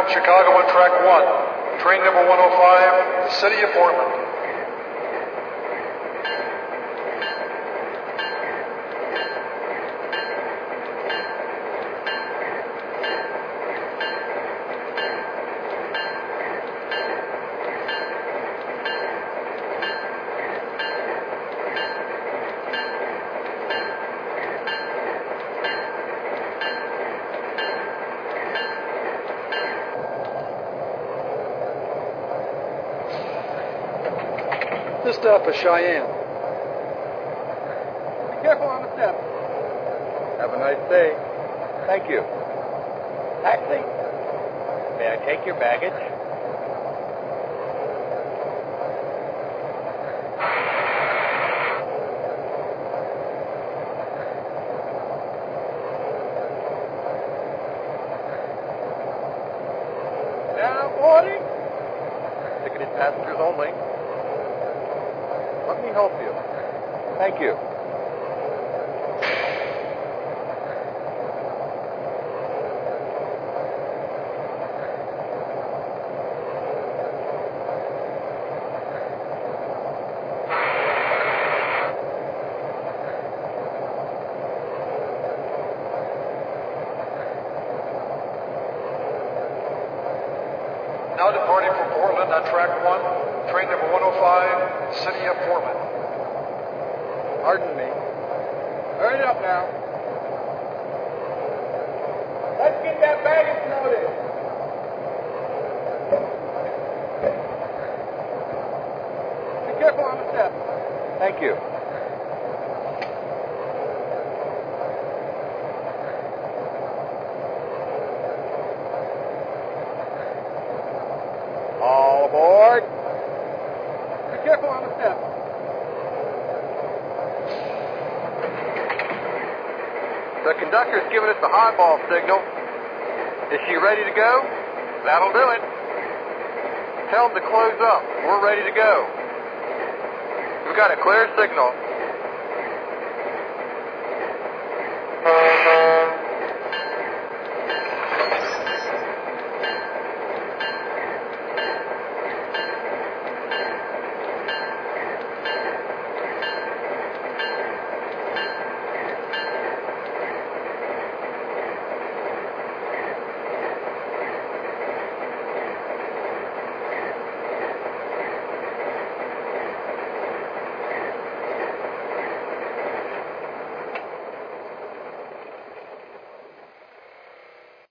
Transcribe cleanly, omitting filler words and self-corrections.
Chicago on track 1. Train number 105, the City of Portland. This stop is Cheyenne. Be careful on the step. Have a nice day. Thank you. Taxi. May I take your baggage? Now boarding. Ticketed passengers only. Let me help you. Thank you. Now departing from Portland on track 1, train number 105, City of Portland. Pardon me. Hurry it up now. Let's get that baggage loaded. Be careful on the step. Thank you. All aboard. Be careful on the step. The conductor's giving us the highball signal. Is she ready to go? That'll do it. Tell them to close up. We're ready to go. We've got a clear signal.